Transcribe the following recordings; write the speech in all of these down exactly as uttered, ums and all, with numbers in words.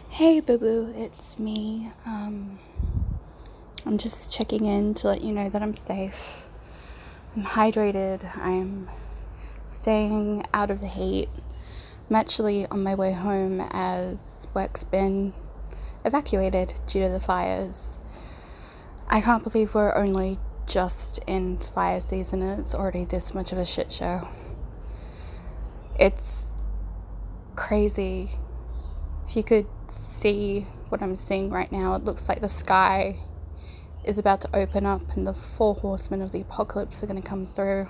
Hey boo boo, it's me. Um, I'm just checking in to let you know that I'm safe. I'm hydrated. I'm staying out of the heat. I'm actually on my way home as work's been evacuated due to the fires. I can't believe we're only just in fire season and it's already this much of a shit show. It's crazy. If you could see what I'm seeing right now, it looks like the sky is about to open up and the four horsemen of the apocalypse are going to come through.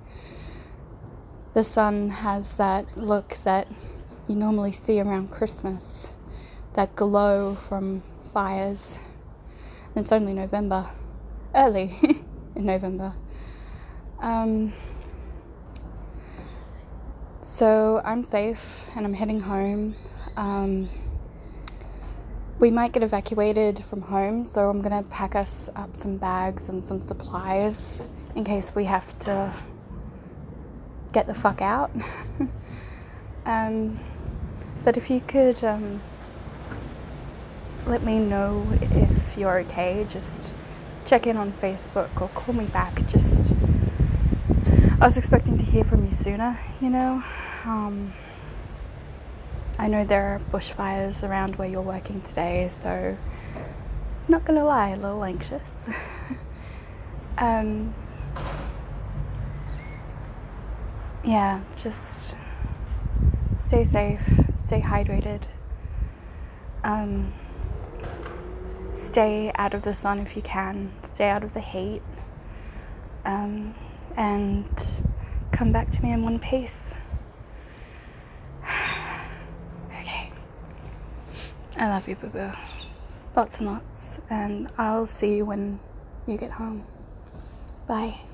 The sun has that look that you normally see around Christmas, that glow from fires. And it's only November, early in November. Um, so I'm safe and I'm heading home. Um, we might get evacuated from home, so I'm gonna pack us up some bags and some supplies in case we have to get the fuck out. um, but if you could um, let me know if you're okay, just check in on Facebook or call me back. Just, I was expecting to hear from you sooner, you know. Um, I know there are bushfires around where you're working today, so not gonna lie, a little anxious. um, yeah, just stay safe, stay hydrated, um, stay out of the sun if you can, stay out of the heat, um, and come back to me in one piece. Okay. I love you, boo-boo. Lots and lots, and I'll see you when you get home. Bye.